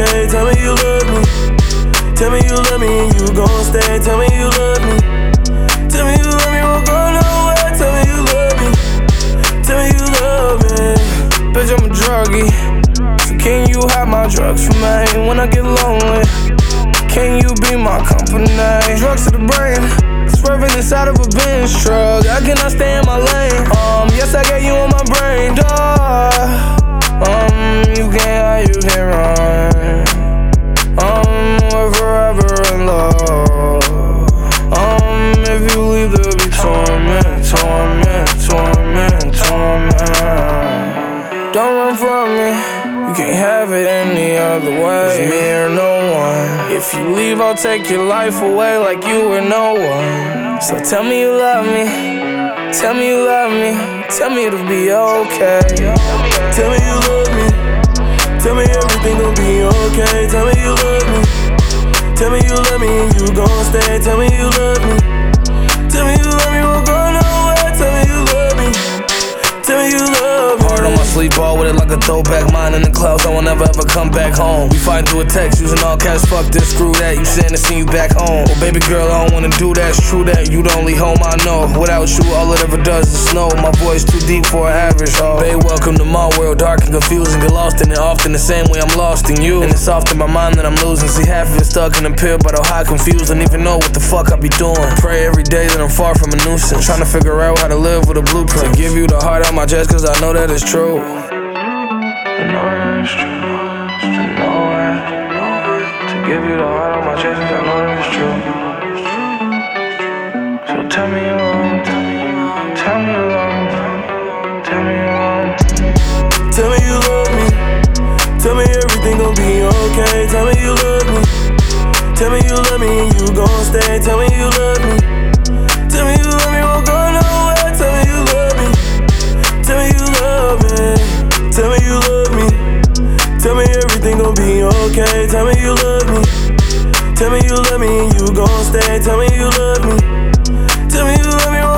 okay. Tell me you love me. Tell me you love me and you gon' stay. Tell me you love me. Tell me you love me, won't go nowhere. Tell me you love me. Tell me you love me. Bitch, I'm a druggie. So can you have my drugs for me when I get lonely? Can you be my company? Drugs to the brain, swerving inside of a Benz truck. I cannot stay in my lane. Yes, I got you on my brain, dog. You can't run. We're forever in love. If you leave, there'll be torment. Don't run from me. You can't have it any other way. It's me or no one. If you leave, I'll take your life away like you were no one. So tell me you love me. Tell me you love me. Tell me it'll be okay. Tell me you love me. Tell me everything gon' be okay. Tell me you love me. Tell me you love me and you gon' stay. Tell me you love me. Tell me you love me, won't go nowhere. Tell me you love me. Tell me you love me. Heart on my sleeve, ball with it like a throwback. Mine in the clouds, I will never ever come back home. We fighting through a text, using all cash, fuck this, screw that. You saying to see you back home. Well, baby girl, I don't wanna do that, it's true that. You the only home I know. Without you, all it ever does is snow. My voice too deep for an average, oh. Babe, welcome to my world, dark and confusing. Get lost in it often the same way I'm lost in you. And it's often my mind that I'm losing. See, half of it stuck in a pill, but I'm high confused. Don't even know what the fuck I be doing. Pray every day that I'm far from a nuisance. Trying to figure out how to live with a blueprint. To give you the heart out my chest, cause I know that it's true. I know that it's true. To give you the heart on my chest, cause I know that it's true. So tell me you love me. Tell me you love me. Tell me you love me. Tell me you love me. Tell me everything gon' be okay. Tell me you love me. Tell me you love me and you gon' stay. Tell me you love me. Tell me you love me, won't go nowhere. Tell me you love me. Tell me you love me. Tell me you love me. Tell me everything gon' be okay. Tell me you love me. Tell me you love me and you gon' stay. Tell me you love me. Tell me you love me.